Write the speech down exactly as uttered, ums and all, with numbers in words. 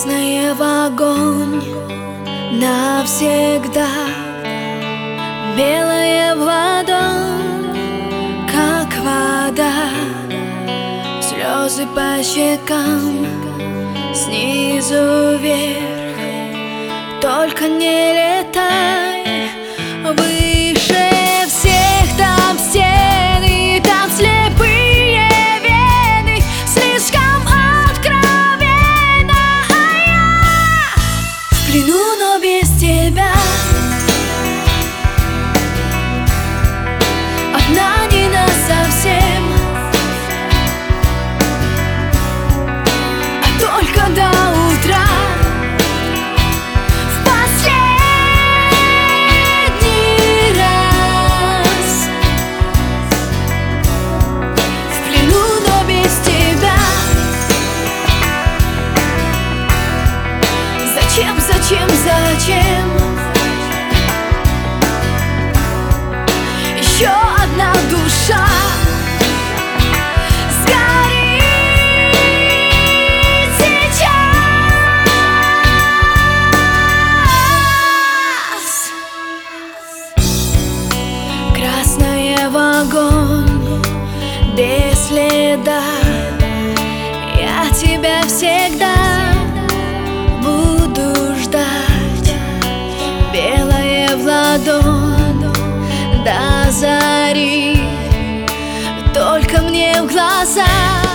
Красное в огонь навсегда, белое в ладонь, как вода. Слезы по щекам, снизу вверх, только не летай выше всех. Там стены, там слепые вены, слишком откровенно, а я в плену, но без тебя. Одна не насовсем, а только до утра. Зачем, зачем, зачем еще одна душа сгорит сейчас? Красное в огонь без следа, я тебя всегда буду ждать. Белое в ладонь до зари, только мне в глаза.